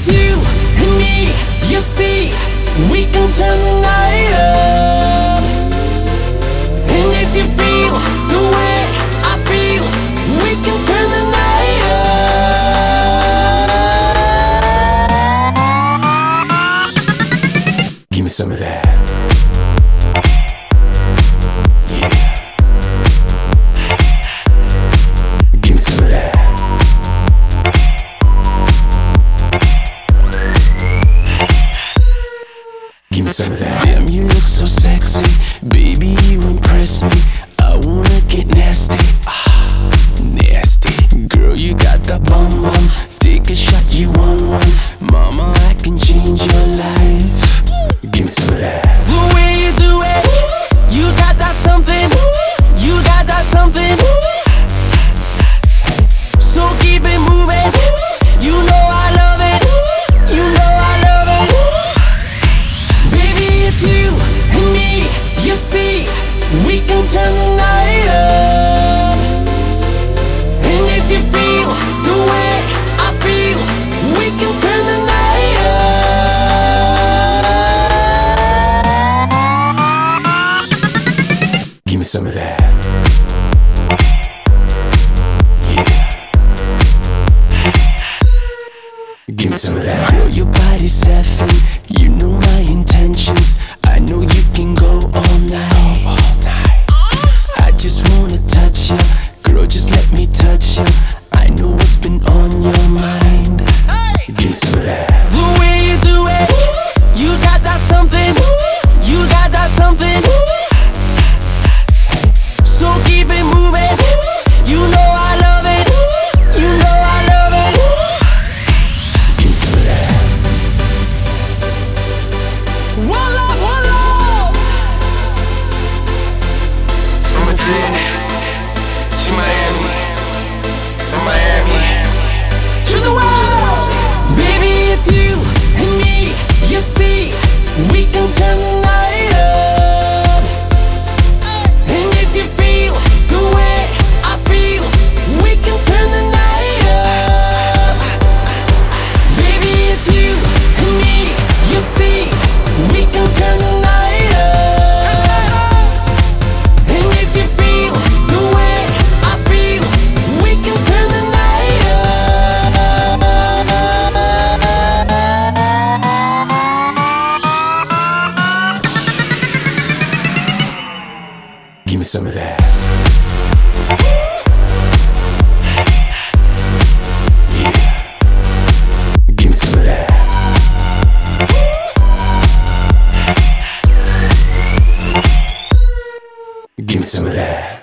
it's you and me, you see, we can turn the night up. And if you feel the way I feel, we can turn the night up. Give me some of that. Give me some of that. Damn, you look so sexy, baby, you impress me. I wanna get nasty, nasty. Girl, you got that bum bum. Take a shot, you want one. Mama, I can change your life. Give me some of that. The way you do it, you got that something. You got that something. So keep it moving. You know I love it. You know I love it. You and me, you see, we can turn the night up. And if you feel the way I feel, we can turn the night up. Give me some of that. Give me some of that. Girl, your body's effing, you know my intentions. I know you can go all night. I just wanna touch you, girl, just let me touch you. I know what's been on your mind. Give me some of that. The way you do it, you got that something. You got that something. So keep it moving. You know I love it. You know I love it. Give me some of that. Voila, voila. From Madrid to Miami, from Miami to the world. Baby, it's you and me, you see, we can turn the night up. And if you feel the way I feel, we can turn the night up. Baby, it's you and me, you see, we can turn the night up. And if you feel the way I feel, we can turn the night up. Give me some of that. Give me some of that. Give me some of that.